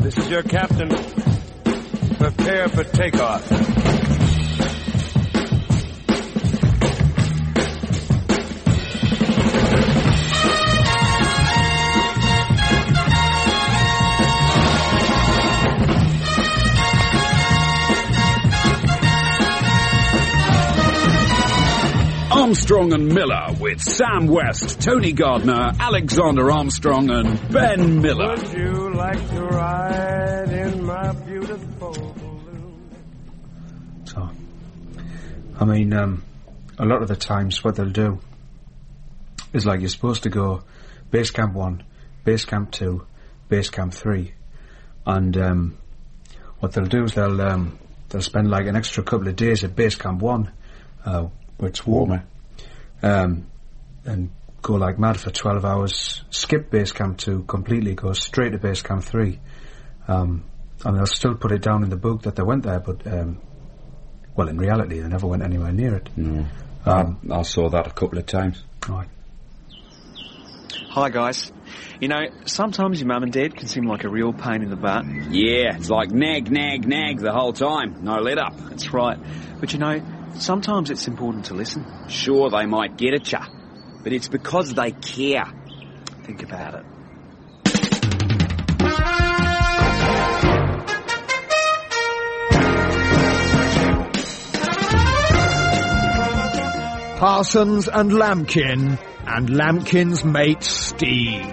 This is your captain. Prepare for takeoff. Armstrong and Miller with Sam West, Tony Gardner, Alexander Armstrong and Ben Miller. Would you like to ride in my beautiful balloon? So, I mean, a lot of the times what they'll do is like you're supposed to go base camp 1, base camp 2, base camp 3, and what they'll do is they'll spend like an extra couple of days at base camp 1, where it's warmer, and go like mad for 12 hours, skip base camp 2 completely, go straight to base camp 3. And they'll still put it down in the book that they went there, but, well, in reality, they never went anywhere near it. No. I saw that a couple of times. Right. Hi, guys. You know, sometimes your mum and dad can seem like a real pain in the butt. Yeah, it's like nag, nag, nag the whole time. No let up. That's right. But you know, sometimes it's important to listen. Sure, they might get at ya, but it's because they care. Think about it. Parsons and Lampkin, and Lampkin's mate Steve.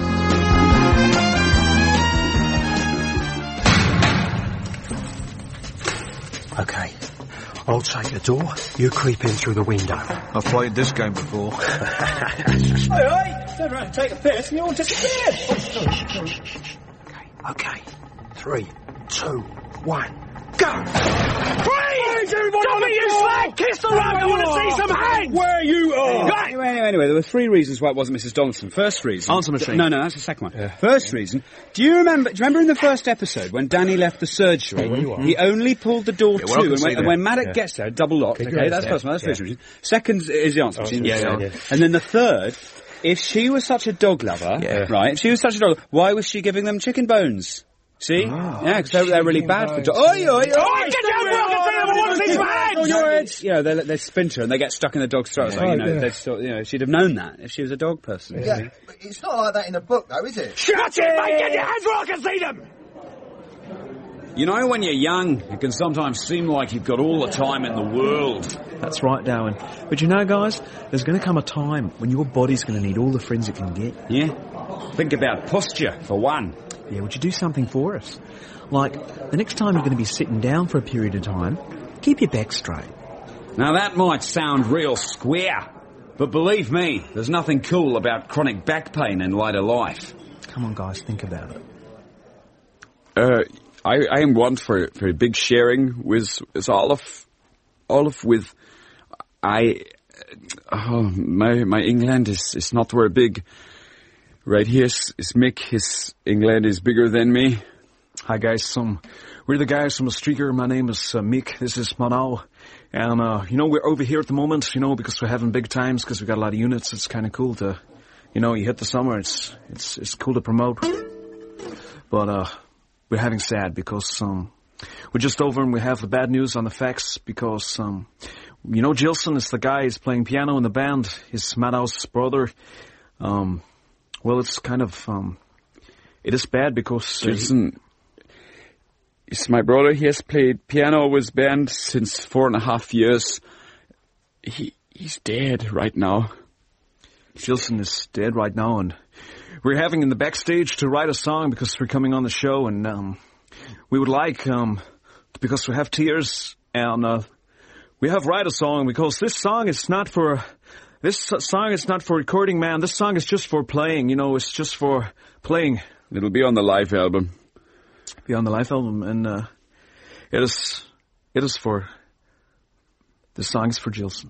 Okay, I'll take the door, you creep in through the window. I've played this game before. Hey, turn around and take a piss and you all disappeared. Okay, 3, 2, 1, go! Freeze! Stop it, you slag! Kiss the rug! I want to see some hands! Where you are! Right. Anyway, there were 3 reasons why it wasn't Mrs. Donaldson. First reason... Answer machine. No, that's the second one. Yeah. First reason, do you remember in the first episode when Danny left the surgery, he only pulled the door to, and when Maddock gets there, double locked, okay, that's the first one, that's the first reason. Second is the answer machine. Yeah. And then the third, if she was such a dog lover, right, if she was such a dog lover, why was she giving them chicken bones? See? Yeah, because they're really bad for dogs. Oi! Get down, Brock! I want to see some hands! On your heads! You know, they splinter and they get stuck in the dog's throat. She'd have known that if she was a dog person. Yeah, but it's not like that in a book, though, is it? Shut it, mate! Get your hands where I can see them! You know, when you're young, it can sometimes seem like you've got all the time in the world. That's right, Darwin. But you know, guys, there's going to come a time when your body's going to need all the friends it can get. Yeah? Think about posture, for one. Yeah, would you do something for us? Like, the next time you're going to be sitting down for a period of time, keep your back straight. Now, that might sound real square, but believe me, there's nothing cool about chronic back pain in later life. Come on, guys, think about it. I am one for a big sharing with Olive with my England is not very big. Right here is Mick. His England is bigger than me. Hi guys, we're the guys from the Streaker. My name is Mick. This is Manau. And, we're over here at the moment, because we're having big times, because we've got a lot of units. It's kind of cool to, you hit the summer. It's cool to promote. But, we're having sad because, we're just over and we have the bad news on the fax because, Gilson is the guy who's playing piano in the band. He's Manau's brother. Well, it's kind of, it is bad because... Gilson is my brother. He has played piano with band since 4.5 years. He's dead right now. Gilson is dead right now, and we're having in the backstage to write a song because we're coming on the show, and we would like, because we have tears, and we have write a song because this song is not for recording, man. This song is just for playing, it's just for playing. It'll be on the live album. Be on the live album, and it is for, the song is for Gilson.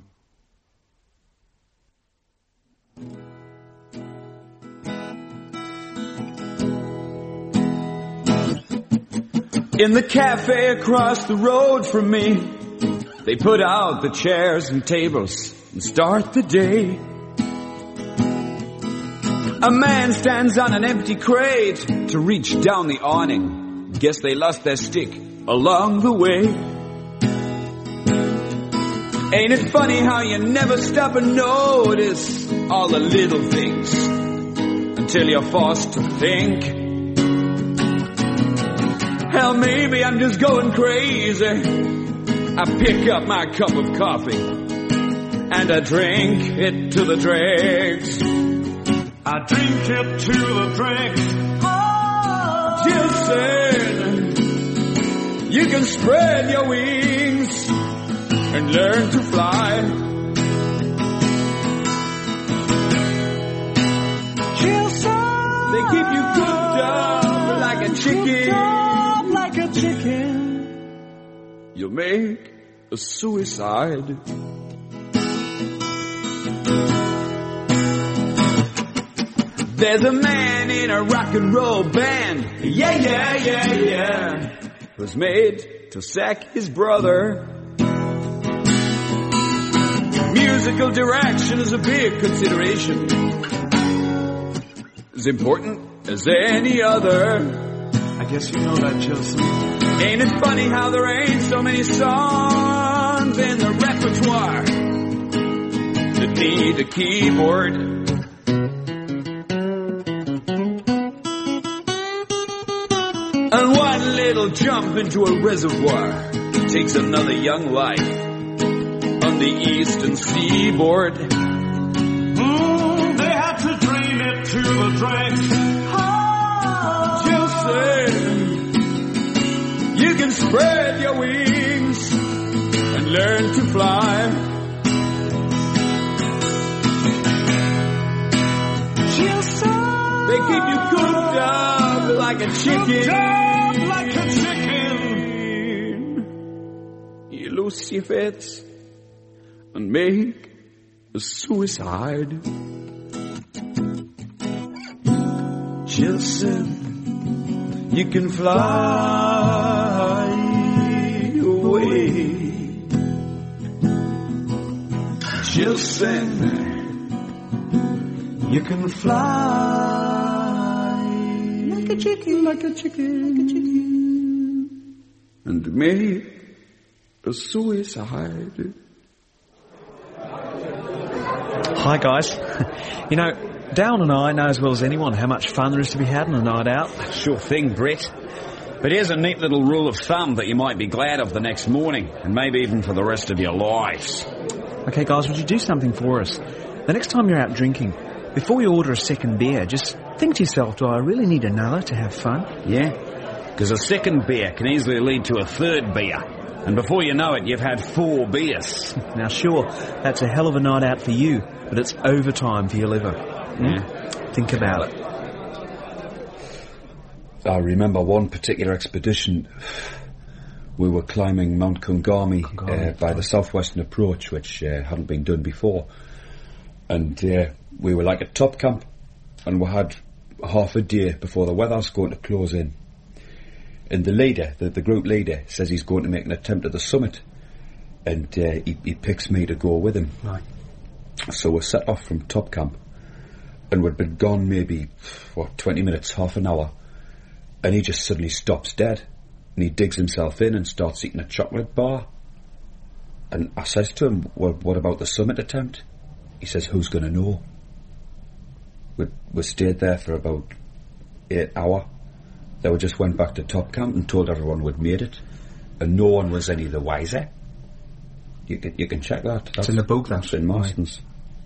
In the cafe across the road from me, they put out the chairs and tables and start the day. A man stands on an empty crate to reach down the awning Guess they lost their stick along the way. Ain't it funny how you never stop and notice all the little things until you're forced to think? Hell, maybe I'm just going crazy. I pick up my cup of coffee and I drink it to the dregs. I drink it to the dregs. Jilson, you can spread your wings and learn to fly. Jilson, they keep you cooked up like a chicken. You'll make a suicide. There's a man in a rock and roll band, yeah, who's made to sack his brother. Musical direction is a big consideration, as important as any other. I guess you know that, Jilson. Ain't it funny how there ain't so many songs in the repertoire that need a keyboard? And one little jump into a reservoir takes another young life on the eastern seaboard. They had to drain it to the dregs. Jilson, you can spread your wings and learn to fly. Jilson, they keep you cooked up like a chicken. You lose your fits and make a suicide. Jilson, you can fly away. Jilson, you can fly like a chicken, and make a suicide. Hi, guys. You know, Down and I know as well as anyone how much fun there is to be had on a night out. Sure thing, Brett. But here's a neat little rule of thumb that you might be glad of the next morning, and maybe even for the rest of your lives. Okay, guys, would you do something for us? The next time you're out drinking, before you order a second beer, just think to yourself, do I really need another to have fun? Yeah, because a second beer can easily lead to a third beer. And before you know it, you've had 4 beers. Now, sure, that's a hell of a night out for you, but it's overtime for your liver. Yeah. Think about it. I remember one particular expedition. We were climbing Mount Kungami by the southwestern approach, which hadn't been done before. And we were like at top camp, and we had half a day before the weather's going to close in. And the leader, the group leader, says he's going to make an attempt at the summit. And he picks me to go with him. Right. So we set off from top camp. And we'd been gone maybe, 20 minutes, half an hour. And he just suddenly stops dead. And he digs himself in and starts eating a chocolate bar. And I says to him, well, what about the summit attempt? He says, who's going to know? We stayed there for about 8 hours. Then we just went back to top camp and told everyone we'd made it. And no one was any the wiser. You can check that. It's in the book, that's in Marston's.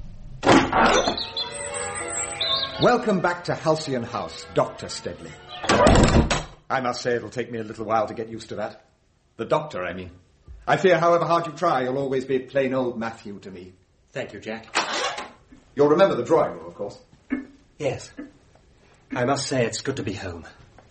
Welcome back to Halcyon House, Dr. Steadley. I must say it'll take me a little while to get used to that. The doctor, I mean. I fear however hard you try, you'll always be plain old Matthew to me. Thank you, Jack. You'll remember the drawing room, of course. Yes. I must say it's good to be home.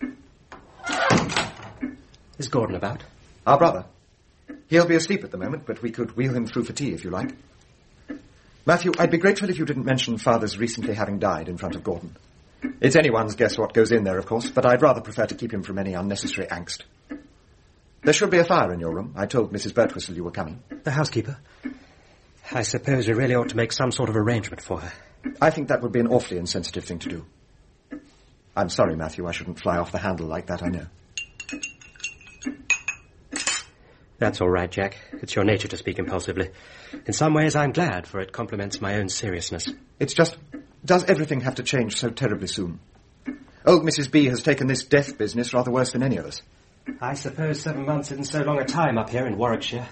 Is Gordon about? Our brother. He'll be asleep at the moment, but we could wheel him through for tea if you like. Matthew, I'd be grateful if you didn't mention Father's recently having died in front of Gordon. It's anyone's guess what goes in there, of course, but I'd rather prefer to keep him from any unnecessary angst. There should be a fire in your room. I told Mrs. Birtwistle you were coming. The housekeeper? I suppose we really ought to make some sort of arrangement for her. I think that would be an awfully insensitive thing to do. I'm sorry, Matthew, I shouldn't fly off the handle like that, I know. That's all right, Jack. It's your nature to speak impulsively. In some ways, I'm glad, for it complements my own seriousness. It's just, does everything have to change so terribly soon? Old Mrs. B has taken this death business rather worse than any of us. I suppose 7 months isn't so long a time up here in Warwickshire.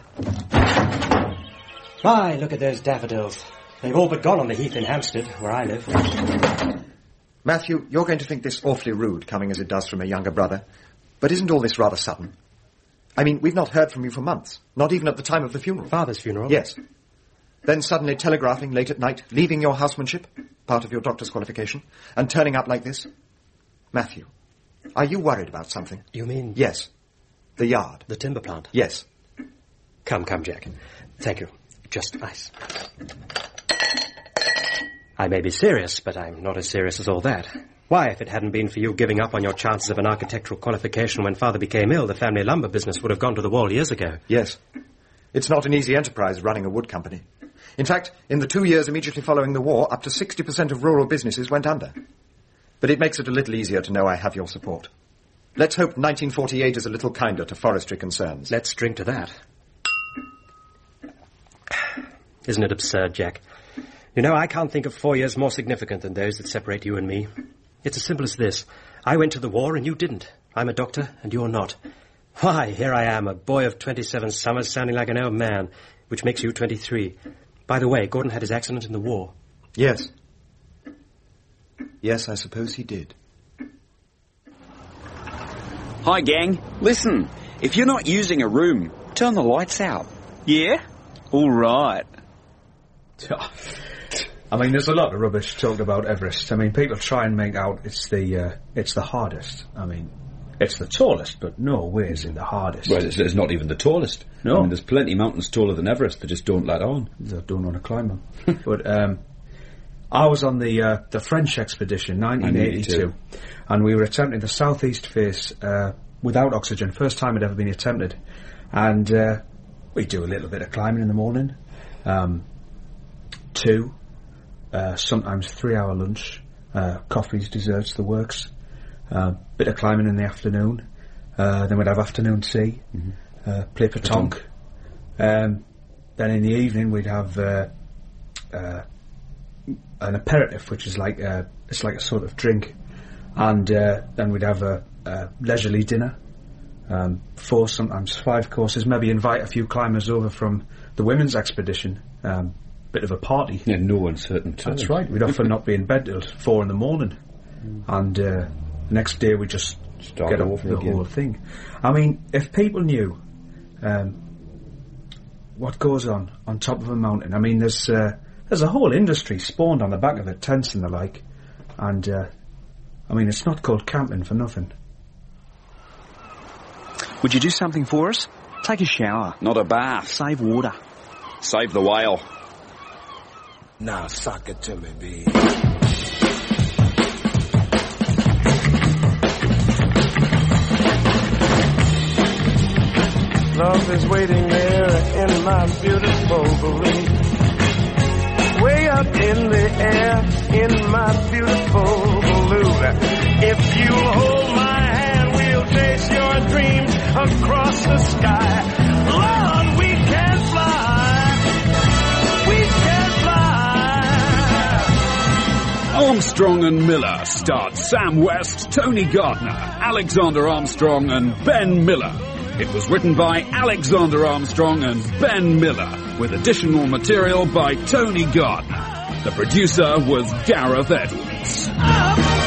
My, look at those daffodils. They've all but gone on the heath in Hampstead, where I live. Matthew, you're going to think this awfully rude, coming as it does from a younger brother. But isn't all this rather sudden? I mean, we've not heard from you for months. Not even at the time of the funeral. Father's funeral? Yes. Then suddenly telegraphing late at night, leaving your housemanship, part of your doctor's qualification, and turning up like this. Matthew, are you worried about something? You mean... Yes. The yard. The timber plant? Yes. Come, Jack. Thank you. Just ice. I may be serious, but I'm not as serious as all that. Why, if it hadn't been for you giving up on your chances of an architectural qualification when Father became ill, the family lumber business would have gone to the wall years ago. Yes. It's not an easy enterprise running a wood company. In fact, in the 2 years immediately following the war, up to 60% of rural businesses went under. But it makes it a little easier to know I have your support. Let's hope 1948 is a little kinder to forestry concerns. Let's drink to that. Isn't it absurd, Jack? You know, I can't think of 4 years more significant than those that separate you and me. It's as simple as this. I went to the war and you didn't. I'm a doctor and you're not. Why, here I am, a boy of 27 summers sounding like an old man, which makes you 23. By the way, Gordon had his accident in the war. Yes. Yes, I suppose he did. Hi, gang. Listen, if you're not using a room, turn the lights out. Yeah? All right. I mean, there's a lot of rubbish talked about Everest. I mean, people try and make out it's the hardest. I mean, it's the tallest, but no way is it the hardest. Well, it's not even the tallest. No. I mean, there's plenty of mountains taller than Everest that just don't let on. They don't want to climb them. But I was on the French expedition, 1982, and we were attempting the southeast face without oxygen. First time it ever been attempted. And we do a little bit of climbing in the morning. 2, sometimes 3 hour lunch, coffees, desserts, the works. Bit of climbing in the afternoon. Then we'd have afternoon tea, play pétanque. Then in the evening we'd have an aperitif, which is like it's like a sort of drink, and then we'd have a leisurely dinner, 4, sometimes 5 courses. Maybe invite a few climbers over from the women's expedition. Bit of a party. Yeah, no uncertain time. That's right. We'd often not be in bed till 4 a.m, and the next day we just get over the whole thing. I mean, if people knew what goes on top of a mountain, I mean, there's a whole industry spawned on the back of it, tents and the like, and I mean, it's not called camping for nothing. Would you do something for us? Take a shower. Not a bath. Save water. Save the whale. Now sock it to me, B. Love is waiting there in my beautiful balloon. Way up in the air in my beautiful balloon. If you'll hold my hand, we'll chase your dreams across the sky. Lord, we can fly. We can fly. Armstrong and Miller starred Sam West, Tony Gardner, Alexander Armstrong and Ben Miller. It was written by Alexander Armstrong and Ben Miller, with additional material by Tony Gardner. The producer was Gareth Edwards.